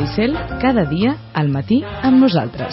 Cel, cada dia al matí amb nosaltres.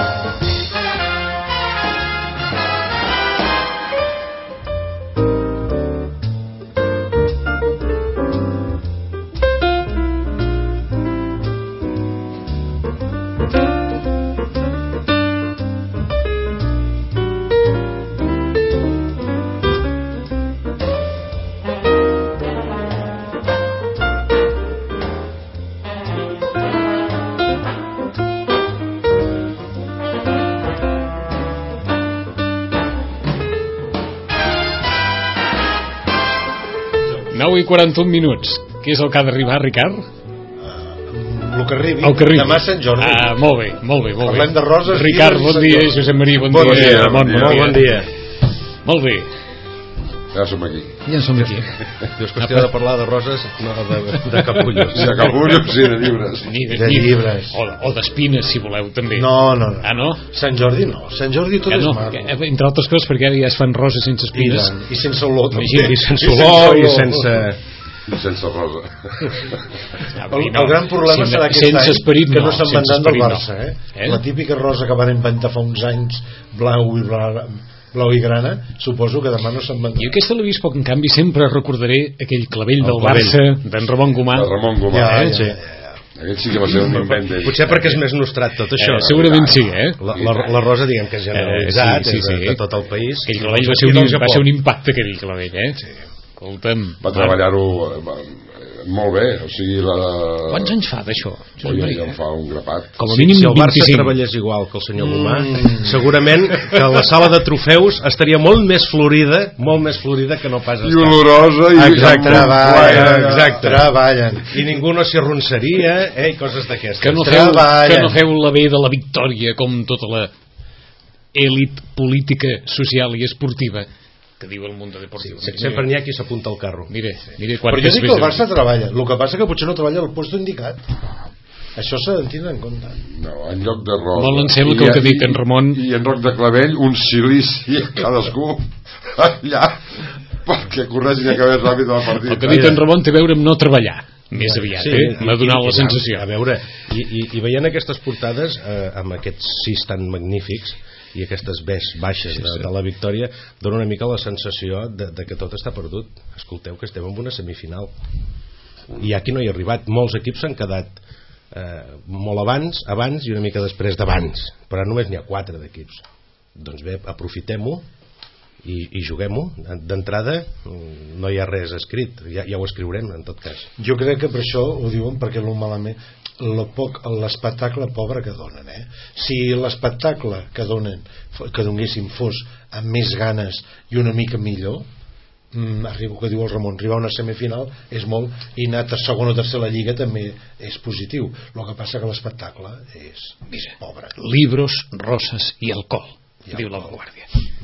I 41 minuts. Què és el que ha d'arribar, Ricard? El que arribi. Demà Sant Jordi. Molt bé. Parlem de roses. Ricard, bon dia. Josep Maria, bon dia. Ramon, bon dia. Molt bé. Ja som aquí. Dius qüestió de parlar de roses, no de capullos. De capullos i de llibres. De llibres. O d'espines, si voleu, també. No. Ah, no? Sant Jordi no. Sant Jordi tot és maco. Entre altres coses, perquè ara ja es fan roses sense espines. I sense olor. I sense olor i sense... I sense rosa. El gran problema serà aquest any que no se'n vendran del Barça, La típica rosa que van inventar fa uns anys, blau i grana, suposo que demà no se'n vendrà. Jo aquesta l'he vist poc, en canvi sempre recordaré aquell clavell del Barça d'en Ramon Gomà. Aquell sí que va ser un invent. Potser perquè és més nostrat tot això. Segurament sí, La rosa, diguem que és generalitzat de tot el país. Aquell clavell va ser un impacte, aquell clavell, Escolta'm. Va treballar-ho molt bé, o sigui Quants anys fa d'això? Ja en fa un grapat. Com a mínim si el Barça treballés igual que el senyor Gomà, segurament que la sala de trofeus estaria molt més florida que no pas i olorosa i treballen i ningú no s'hi arronsaria i coses d'aquestes. Que no feu la B de la victòria com tota la elit política, social i esportiva que diu el Mundo Deportivo. Sempre n'hi ha qui s'apunta al carro. Mira però jo dic que el Barça treballa. El que passa que potser no treballa al lloc indicat. Això s'ha de tindre en compte. No, en lloc de rosa. Molt em sembla que el que ha dit en Ramon... I en lloc de clavell, un silici a cadascú allà perquè corregin i acabés ràpid la partida. El que ha dit en Ramon té a veure amb no treballar. Més aviat, m'ha donat la sensació. A veure, i veient aquestes portades amb aquests 6 tan magnífics i aquestes baixes de la victòria, dona una mica la sensació de que tot està perdut. Escolteu, que estem en una semifinal i aquí no hi ha arribat. Molts equips s'han quedat molt abans i una mica després d'abans, però només n'hi ha 4 d'equips. Doncs bé, aprofitem-ho i juguem-ho. D'entrada no hi ha res escrit, ja ho escriurem en tot cas. Jo crec que per això ho diuen, perquè l'espectacle pobre que donen, si l'espectacle que donéssim fos amb més ganes i una mica millor, que diu el Ramon, arribar a una semifinal és molt, i anar a segona o tercera lliga també és positiu. El que passa que l'espectacle és pobre. Libros, roses i alcohol, diu la Vanguardia.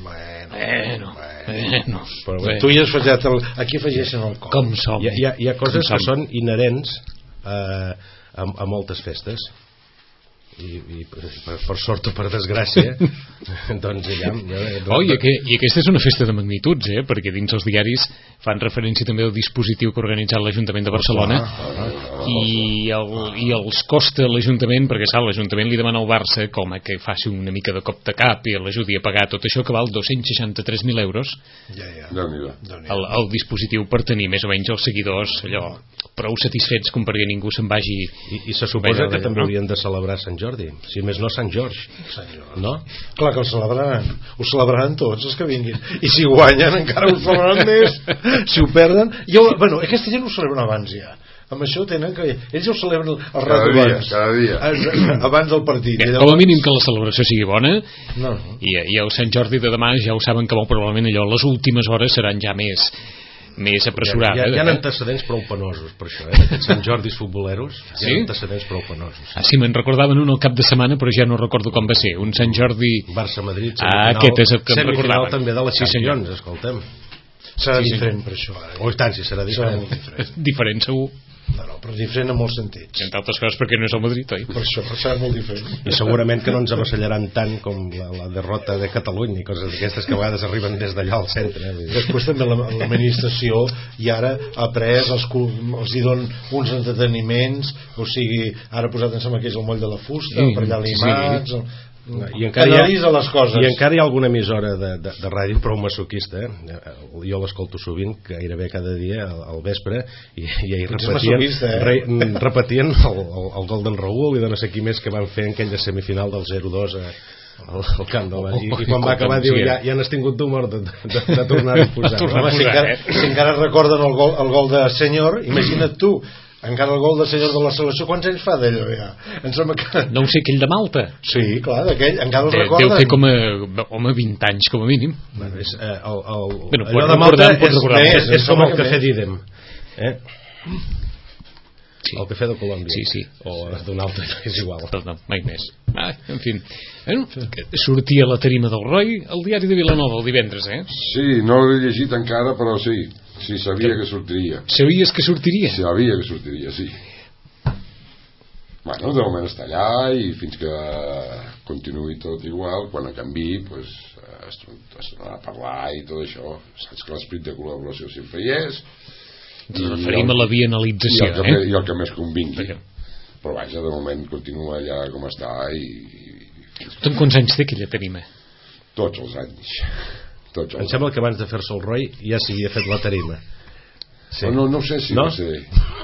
Bueno. Tu ja has afegit aquí afegeixen alcohol. Com som? Hi ha coses que són inherents a moltes festes i per sort o per desgràcia doncs i aquesta és una festa de magnituds, perquè dins els diaris fan referència també al dispositiu que ha organitzat l'Ajuntament de Barcelona i els costa l'Ajuntament, perquè l'Ajuntament li demana al Barça com a que faci una mica de cop de cap i l'ajudi a pagar tot això, que val 263.000 euros el dispositiu per tenir més o menys els seguidors prou satisfets com perquè ningú se'n vagi. I se suposa que també haurien de celebrar Sant Jordi, si més no Sant George, no? Clar que ho celebraran tots els que vinguin, i si guanyen encara ho celebraran més, si ho perden aquesta gent ho celebren abans ja, amb això tenen que ells ho celebren el cada dia abans del partit. Com a mínim que la celebració sigui bona i el Sant Jordi de demà ja ho saben que molt probablement allò les últimes hores seran ja més apressurades. Hi ha antecedents prou penosos per això, aquests Sant Jordis futboleros, hi ha antecedents prou penosos. Sí, me'n recordaven un al cap de setmana, però ja no recordo com va ser, un Sant Jordi Barça-Madrid, aquest és el que em recordava també de la Champions, escoltem. Serà diferent per això. O tant, si serà diferent. Diferent segur. No, però diferent en molts sentits. Entre altres coses perquè no és el Madrid, oi? Per això serà molt diferent. I segurament que no ens avassallaran tant com la derrota de Catalunya i coses d'aquestes que a vegades arriben des d'allà al centre. Després també l'administració i ara ha pres els hi don uns entreteniments, o sigui, ara ha posat en sembla que és el moll de la fusta, per allà l'imats... I encara les coses. I encara hi ha alguna emissora de ràdio prou masoquista, jo l'escolto sovint, gairebé cada dia al vespre, i ahir repetien el gol d'en Raúl i de no sé qui més que van fer en aquella semifinal del 0-2 al camp del Madrid, i quan va acabar diu, ja n'has tingut d'humor de tornar a posar. Si encara recorden el gol de Senyor, imagina't tu, encara el gol del senyor de la selecció, quants anys fa d'allò ja? No ho sé, aquell de Malta. Sí, clar, d'aquell, encara el recorden. Deu fer com a 20 anys com a mínim. Allò de Malta és com el cafè d'Idem, el cafè de Colòmbia, o d'un altre, és igual. No, mai més. En fi, sortia la tarima del Roi al diari de Vilanova el divendres, Sí, no l'he llegit encara, però sí. Sí, sabia que sortiria. Sabies que sortiria? Sabia que sortiria, sí. Bueno, de moment està allà i fins que continuï tot igual, quan canviï, pues, es tornarà a parlar i tot això. Saps que l'esperit de col·laboració sempre hi és. Ens referim a la bienalització, i el que més convingui. Però vaja, de moment continua allà com està i... Tothom quants anys té aquella tarima? Tots els anys. Em sembla que abans de fer-se el Roi ja s'havia fet la tarima. Sí. No sé si no sé.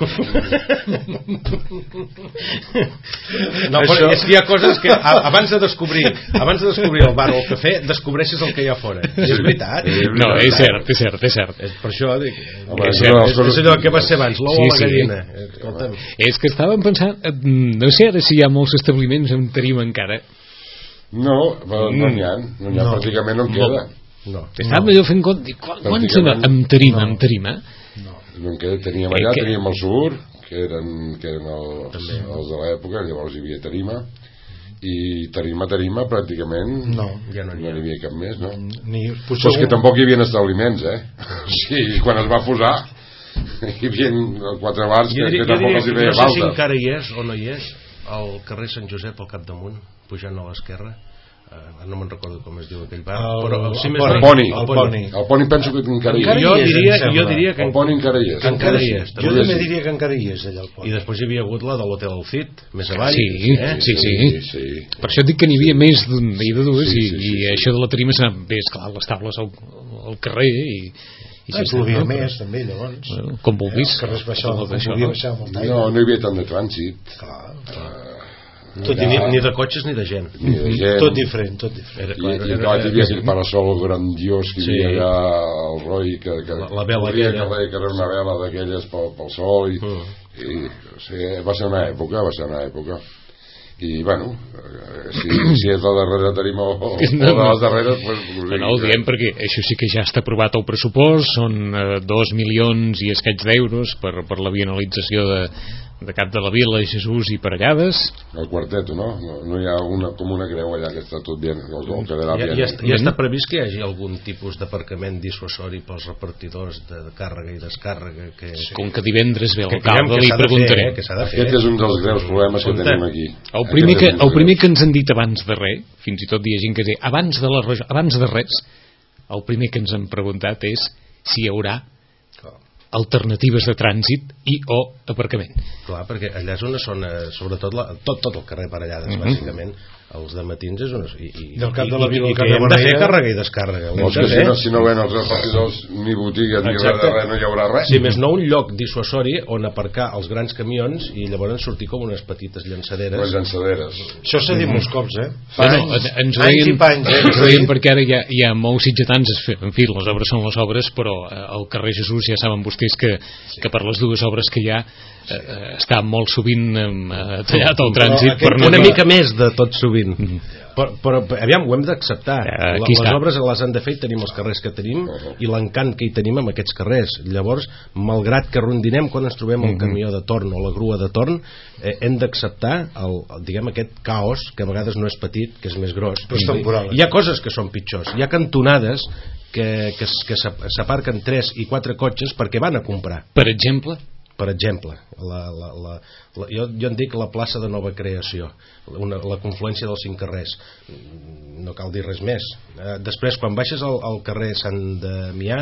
No, però és que hi ha coses que abans de descobrir el bar o el cafè descobreixes el que hi ha fora. És veritat. No, és cert. Per això dic, és allò que va ser abans, l'ou o la gallina. És que estàvem pensant, no sé ara si hi ha molts establiments amb tarima encara. No n'hi ha, pràcticament no en queda. Estàvem allò fent compte, quants amb tarima? No en queda, teníem allà, teníem el Sur, que eren els de l'època, llavors hi havia tarima, i tarima pràcticament no hi havia cap més, no? Però és que tampoc hi havia establiments, sí, quan es va posar hi havia 4 bars que tampoc els hi feia falta. No sé si encara hi és o no hi és al carrer Sant Josep al capdamunt, pujant a l'esquerra, no me'n recordo com es diu aquell bar, el Poni penso que encara hi és. Jo diria que el Poni encara hi és. Jo també diria que encara hi és allà el Poni. I després hi havia hagut la de l'Hotel El Cid més avall. Sí. Per això dic que n'hi havia més d'un i de dues, i això de la tarima s'ha bé, esclar, les tables al carrer i plovia més també llavors, com vulguis, no hi havia tant de trànsit, ni de cotxes ni de gent, tot diferent. I hi havia aquell parasol grandiós que hi havia allà al Roi, que la vela aquella, que era una vela d'aquelles pel sol, i va ser una època. I bueno, si és la darrera tarima o de les darreres, no ho diem perquè això sí que ja està aprovat al pressupost, són 2 milions i escaig d'euros per la bienalització de Cap de la Vila, Jesús i Parellades. El quarteto, no? No hi ha com una creu allà que està tot bien, ja està previst que hi hagi algun tipus d'aparcament dissuasori pels repartidors de càrrega i descàrrega com que divendres ve l'alcalde li preguntaré. Aquest és un dels greus problemes que tenim aquí. El primer que ens han dit abans de res, fins i tot hi ha gent que diu abans de res, el primer que ens han preguntat és si hi haurà alternatives de trànsit i o aparcament. Clar, perquè allà és una zona, sobretot tot el carrer Parellades, bàsicament, els de matins és una... I del Cap de la Vila, que hem de fer càrrega i descàrrega. Si no ven els repartidors ni botigues ni res, no hi haurà res. Si més no, un lloc dissuasori on aparcar els grans camions i llavors sortir com unes petites llançaderes. Això s'ha dit molts cops, Ens veiem perquè ara hi ha molts sitgetans, en fi, les obres són les obres, però al carrer Jesús ja saben vostès que per les dues obres que hi ha està molt sovint tallat el trànsit. Una mica més de tot sovint. Però aviam, ho hem d'acceptar. Les obres les han de fer i tenim els carrers que tenim i l'encant que hi tenim amb aquests carrers. Llavors, malgrat que rondinem quan ens trobem el camió de torn o la grua de torn, hem d'acceptar aquest caos, que a vegades no és petit, que és més gros. Hi ha coses que són pitjors. Hi ha cantonades que s'aparquen 3 i 4 cotxes perquè van a comprar. Per exemple, per exemple, jo en dic la plaça de nova creació, la confluència dels 5 carrers, no cal dir res més. Després, quan baixes al carrer Sant Damià,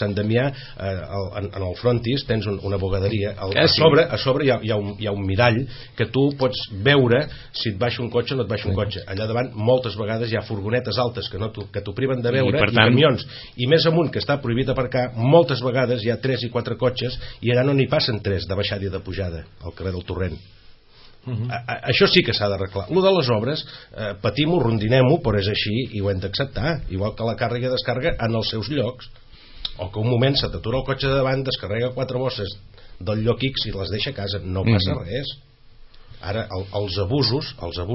en el frontis tens una bogaderia, a sobre hi ha un mirall que tu pots veure si et baixa un cotxe o no et baixa un cotxe. Allà davant moltes vegades hi ha furgonetes altes que t'ho priven de veure, i camions, i més amunt, que està prohibit aparcar, moltes vegades hi ha 3 i 4 cotxes i allà no n'hi passen 3 de baixada i de pujada al carrer del Torrent. Això sí que s'ha d'arreglar. Lo de les obres, patim-ho, rondinem-ho, però és així i ho hem d'acceptar, igual que la càrrega i descàrrega en els seus llocs, o que un moment se t'atura el cotxe de davant, descarrega 4 bosses del lloc X i les deixa a casa, no passa res. Ara els abusos,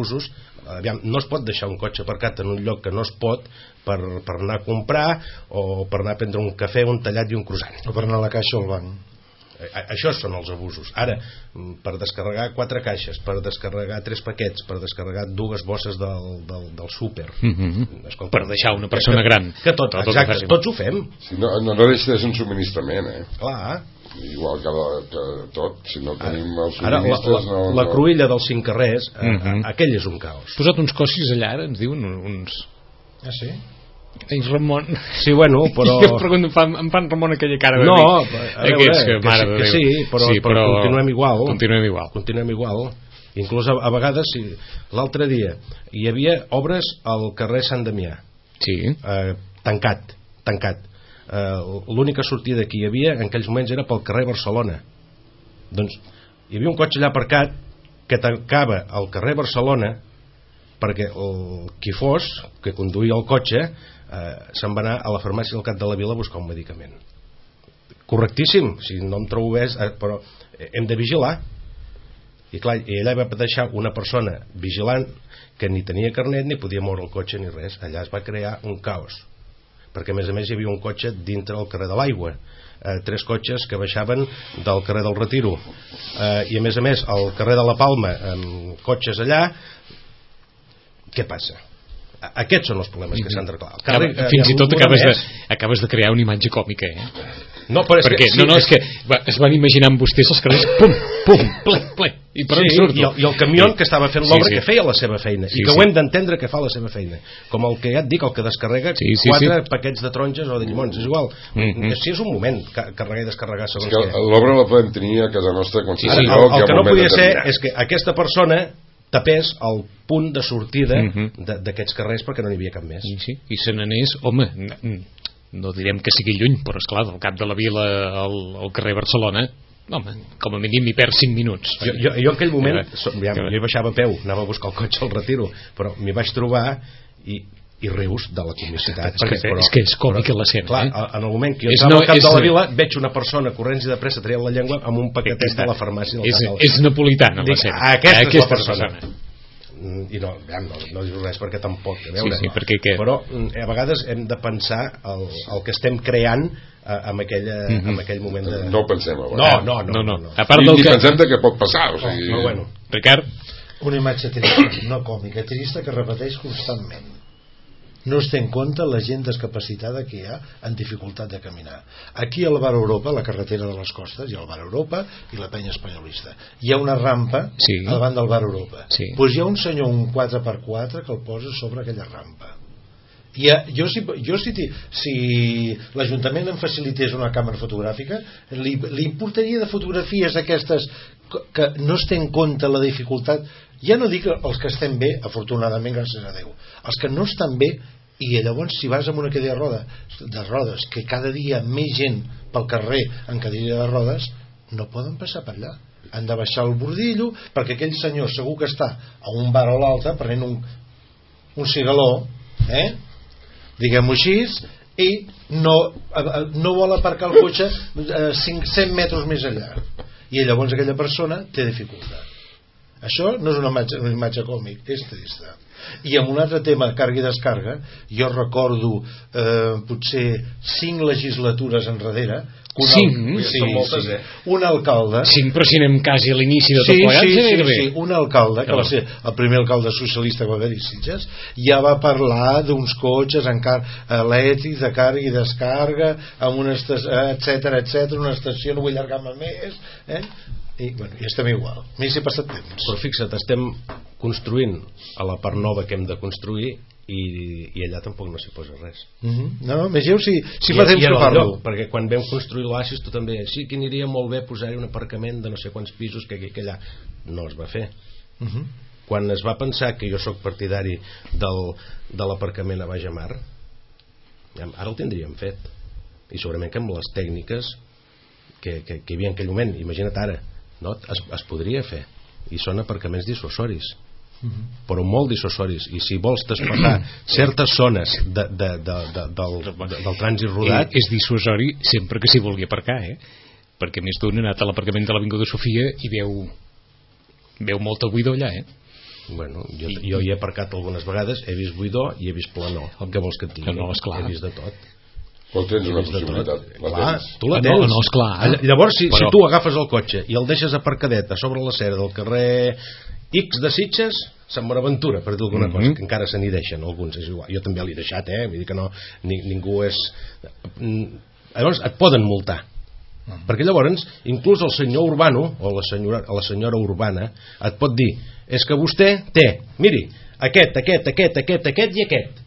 no es pot deixar un cotxe aparcat en un lloc que no es pot per anar a comprar o per anar a prendre un cafè, un tallat i un croissant, o per anar a la caixa o al banc. Això són els abusos. Ara, per descarregar 4 caixes, per descarregar 3 paquets, per descarregar 2 bosses del súper, per deixar una persona gran, exacte, tots ho fem. No deixa de ser un subministrament, clar, igual que tot. Si no tenim els subministres, la cruïlla dels 5 carrers, aquell és un caos. Posat uns cossis allà, ens diuen uns... Ah, sí? Ai, Ramon. Sí, bueno, però... Jo pregunto, em fan Ramon aquella cara de no, dir que sí, però continuem igual. Inclús a vegades, l'altre dia hi havia obres al carrer Sant Damià, tancat. L'única sortida que hi havia en aquells moments era pel carrer Barcelona. Doncs hi havia un cotxe allà aparcat que tancava el carrer Barcelona perquè qui fos que conduïa el cotxe se'n va anar a la farmàcia del Cap de la Vila a buscar un medicament. Correctíssim, si no em trobo bé, però hem de vigilar. I clar, ella va deixar una persona vigilant que ni tenia carnet ni podia moure el cotxe ni res. Allà es va crear un caos, perquè a més hi havia un cotxe dintre del carrer de l'Aigua, 3 cotxes que baixaven del carrer del Retiro, i a més al carrer de la Palma amb cotxes allà. Què passa? Aquests són els problemes que s'han d'arreglar. Fins i tot acabes de crear una imatge còmica, No, però és que es van imaginar amb vostès els carrers pum, ple, i per on surto? I el camió que estava fent l'obra que feia la seva feina, i que ho hem d'entendre que fa la seva feina, com el que ja et dic, el que descarrega 4 paquets de taronges o de llimons, és igual. Si és un moment carregar i descarregar segons què. L'obra la podem tenir a casa nostra. El que no podia ser és que aquesta persona tapés el punt de sortida d'aquests carrers perquè no n'hi havia cap més. I se n'anés, home, no direm que sigui lluny, però esclar, del Cap de la Vila al carrer Barcelona, home, com a mínim m'hi perd 5 minuts. Jo en aquell moment jo hi baixava a peu, anava a buscar el cotxe al Retiro, però m'hi vaig trobar i rius de la comicitat. És que és còmica l'escena. Clar, en el moment que jo estava al Cap de la Vila veig una persona corrents i de pressa traient la llengua amb un paquetet de la farmàcia del Cap de la Vila. És napolitana l'escena. Aquesta persona. I no dius res perquè tampoc però a vegades hem de pensar el que estem creant en aquell moment de... No ho pensem no. A part del que pensem que pot passar, Ricard, una imatge trista, no còmica, trista, que repeteix constantment. No es té en compte la gent discapacitada que hi ha en dificultat de caminar. Aquí al Bar Europa, la carretera de les Costes, hi ha el Bar Europa i la penya espanyolista. Hi ha una rampa davant del Bar Europa. Doncs hi ha un senyor, un 4x4, que el posa sobre aquella rampa. Si l'Ajuntament em facilités una càmera fotogràfica, li importaria de fotografies aquestes que no es té en compte la dificultat. Ja no dic els que estem bé, afortunadament, gràcies a Déu, els que no estan bé. I llavors, si vas amb una cadira de rodes, que cada dia més gent pel carrer en cadira de rodes, no poden passar per allà. Han de baixar el bordillo, perquè aquell senyor segur que està a un bar a l'altre prenent un cigaló, diguem-ho així, i no vol aparcar el cotxe 100 metres més allà. I llavors aquella persona té dificultat. Això no és una imatge còmic, és trista. I amb un altre tema, càrrega i descarga, jo recordo potser 5 legislatures enrere, Són moltes, un alcalde... 5, però si anem quasi a l'inici de tot plegat, sí, un alcalde, que va ser el primer alcalde socialista que va haver-hi Sitges, ja va parlar d'uns cotxes elèctrics de càrrega i descàrrega, amb una etc, una estació, no vull allargar-me més, i estem igual, m'hi ha passat temps. Però fixa't, estem construint a la part nova que hem de construir i allà tampoc no s'hi posa res. No, vegeu si fa temps que parlo. Perquè quan vam construir l'Oasis tu també, sí que aniria molt bé posar-hi un aparcament de no sé quants pisos que aquí que allà. No es va fer. Quan es va pensar, que jo sóc partidari de l'aparcament a Bajamar, ara el tindríem fet, i segurament que amb les tècniques que hi havia en aquell moment, imagina't ara, no? Es podria fer, i són aparcaments dissuasoris, però molt dissuasoris, i si vols despejar certes zones del trànsit rodat, és dissuasori sempre que s'hi vulgui aparcar, perquè més d'un ha anat a l'aparcament de l'Avinguda Sofia i veu molta buidor allà, Bueno, jo hi he aparcat algunes vegades, he vist buidor i he vist planor, el que vols que et digui, he vist de tot. Però tens una possibilitat, tu la tens. No, esclar. Llavors, si tu agafes el cotxe i el deixes aparcadet a sobre l'acera del carrer X de Sitges, Sant Bonaventura, per dir alguna cosa, que encara se n'hi deixen alguns, és igual. Jo també l'he deixat, vull dir que no, ningú és... Llavors et poden multar, perquè llavors inclús el senyor urbano o la senyora urbana et pot dir, és que vostè té, miri, aquest i aquest.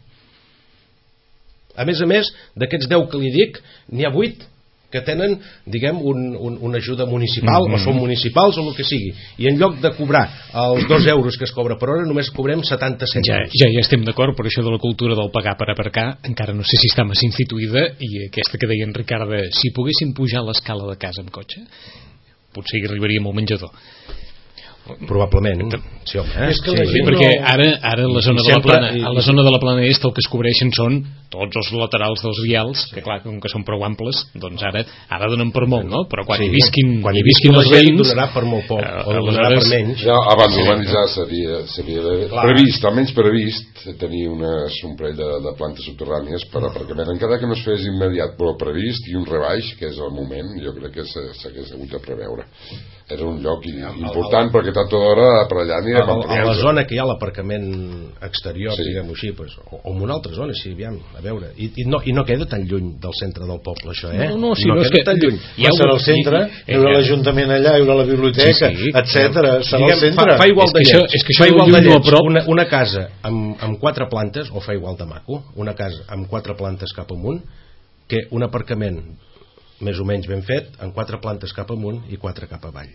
A més, d'aquests 10 que li dic, n'hi ha 8 que tenen, diguem, una ajuda municipal, o són municipals o el que sigui, i en lloc de cobrar els 2 euros que es cobra per hora, només cobrem 70 cèntims. Ja estem d'acord, però això de la cultura del pagar per aparcar encara no sé si està massa instituïda, i aquesta que deia en Ricard, si poguéssim pujar l'escala de casa amb cotxe, potser hi arribaríem al menjador. Probablement, sí, home, perquè ara a la zona de la plana est el que es cobreixen són tots els laterals dels vials, que clar, com que són prou amples, doncs ara donen per molt, no? Però quan hi visquin els veïns donarà per molt poc, o donarà per menys. Ja abans d'urbanitzar seria previst, almenys previst tenir un parell de plantes subterrànies per aparcament, encara que no es fes immediat, però previst, i un rebaix, que és el moment, jo crec que s'hagués hagut de preveure. Era un lloc important perquè tant d'hora per allà anirem a la zona que hi ha l'aparcament exterior, diguem-ho així, o en una altra zona, sí, aviam, a veure, i no queda tan lluny del centre del poble, això, no queda tan lluny. Serà el centre, hi haurà l'Ajuntament allà, hi haurà la biblioteca, etc. Serà el centre. Fa igual de lleig una casa amb 4 plantes, o fa igual de maco, una casa amb 4 plantes cap amunt, que un aparcament més o menys ben fet, amb 4 plantes cap amunt i 4 cap avall.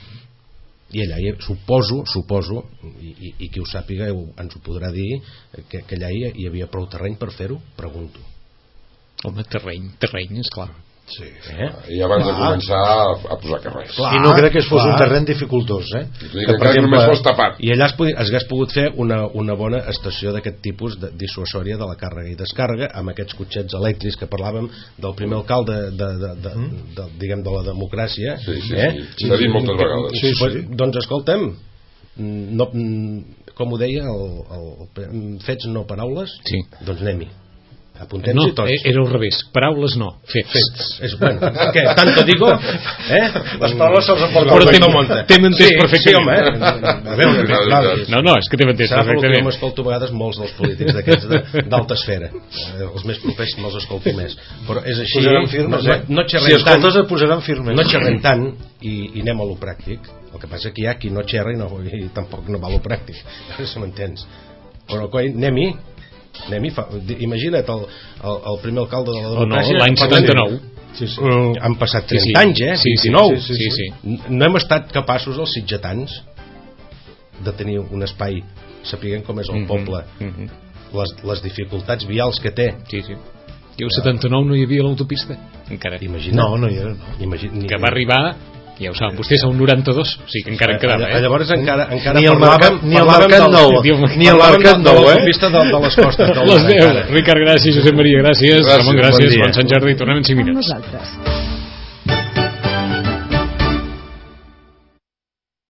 I allà suposo, i qui ho sàpiga ens ho podrà dir, que allà hi havia prou terreny per fer-ho, pregunto. Home, terreny, esclar. Sí. I abans de començar a posar carrers. I no crec que es fos un terreny dificultós, que per exemple, només fos tapat. I allà es hagués pogut fer una bona estació d'aquest tipus dissuasòria de la càrrega i descàrrega, amb aquests cotxets elèctrics que parlàvem del primer alcalde diguem, de la democràcia. S'ha dit moltes vegades. Doncs escoltem, com ho deia fets no paraules, doncs anem-hi. Apuntem-hi tots. Era al revés, paraules no, fets. Bueno, què, tanto digo, les paraules se'ls aporten el monte. T'hem entès perfectament. No, és que t'hem entès perfectament. Serà perquè m'escolto a vegades molts dels polítics d'aquests d'alta esfera, els més propers me'ls escolto més, però és així. Posaran firmes, si escoltes et posaran firmes. No xerrem tant i anem a lo pràctic. El que passa que hi ha qui no xerra i tampoc no va a lo pràctic, si m'entens. Però anem-hi. Imagina't el primer alcalde de la democràcia l'any 79. Han passat 30 anys, 29. No hem estat capaços els sitgetans de tenir un espai, sapiguem com és el poble, les dificultats vials que té. I el 79 no hi havia l'autopista encara. No hi era, que va arribar, ja ho saben vostès, a un 92, o sigui que encara en quedava. Llavors encara ni el Mercat Nou, ni el Mercat Nou, l'autopista de les costes del les 10. Ricard, gràcies. Josep Maria, gràcies. Ramon, gràcies. Bon Sant Jordi. Tornem en 5 minuts. Nosaltres.